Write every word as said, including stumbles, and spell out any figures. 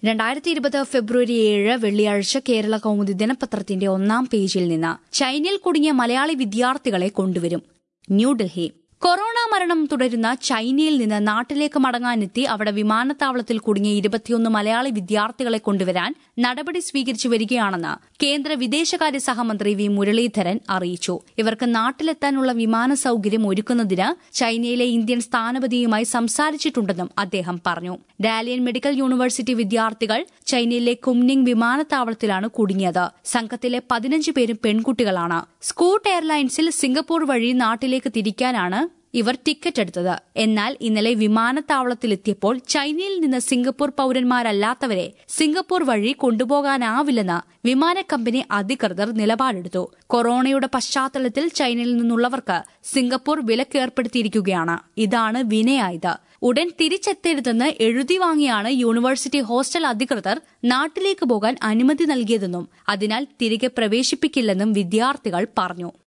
രണ്ടായിരത്തി ഇരുപത് ഫെബ്രുവരി ഏഴ് വെള്ളിയാഴ്ച കേരള കൗമുദി ദിനപത്രത്തിന്റെ ഒന്നാം പേജിൽ നിന്ന് ചൈനയിൽ കുടുങ്ങിയ മലയാളി വിദ്യാർത്ഥികളെ കൊണ്ടുവരും. ന്യൂഡൽഹി. കൊറോണ മരണം തുടരുന്ന ചൈനയിൽ നിന്ന് നാട്ടിലേക്ക് മടങ്ങാനെത്തി അവിടെ വിമാനത്താവളത്തിൽ കുടുങ്ങിയ ഇരുപത്തിയൊന്ന് മലയാളി വിദ്യാർത്ഥികളെ കൊണ്ടുവരാൻ നടപടി സ്വീകരിച്ചു വരികയാണെന്ന് കേന്ദ്ര വിദേശകാര്യ സഹമന്ത്രി വി മുരളീധരൻ അറിയിച്ചു. ഇവർക്ക് നാട്ടിലെത്താനുള്ള വിമാന സൌകര്യം ഒരുക്കുന്നതിന് ചൈനയിലെ ഇന്ത്യൻ സ്ഥാനപതിയുമായി സംസാരിച്ചിട്ടുണ്ടെന്നും അദ്ദേഹം പറഞ്ഞു. ഡാലിയൻ മെഡിക്കൽ യൂണിവേഴ്സിറ്റി വിദ്യാർത്ഥികൾ ചൈനയിലെ കുംനിങ് വിമാനത്താവളത്തിലാണ് കുടുങ്ങിയത്. സംഘത്തിലെ പതിനഞ്ച് പേരും പെൺകുട്ടികളാണ്. സ്കൂട്ട് എയർലൈൻസിൽ സിംഗപ്പൂർ വഴി നാട്ടിലേക്ക് തിരിക്കാനാണ് ഇവർ ടിക്കറ്റ് എടുത്തത്. എന്നാൽ ഇന്നലെ വിമാനത്താവളത്തിലെത്തിയപ്പോൾ ചൈനയിൽ നിന്ന് സിംഗപ്പൂർ പൌരന്മാരല്ലാത്തവരെ സിംഗപ്പൂർ വഴി കൊണ്ടുപോകാനാവില്ലെന്ന് വിമാന കമ്പനി അധികൃതർ നിലപാടെടുത്തു. കൊറോണയുടെ പശ്ചാത്തലത്തിൽ ചൈനയിൽ നിന്നുള്ളവർക്ക് സിംഗപ്പൂർ വിലക്കേർപ്പെടുത്തിയിരിക്കുകയാണ്. ഇതാണ് വിനയായത്. ഉടൻ തിരിച്ചെത്തരുതെന്ന് എഴുതി വാങ്ങിയാണ് യൂണിവേഴ്സിറ്റി ഹോസ്റ്റൽ അധികൃതർ നാട്ടിലേക്ക് പോകാൻ അനുമതി നൽകിയതെന്നും അതിനാൽ തിരികെ പ്രവേശിപ്പിക്കില്ലെന്നും വിദ്യാർത്ഥികൾ പറഞ്ഞു.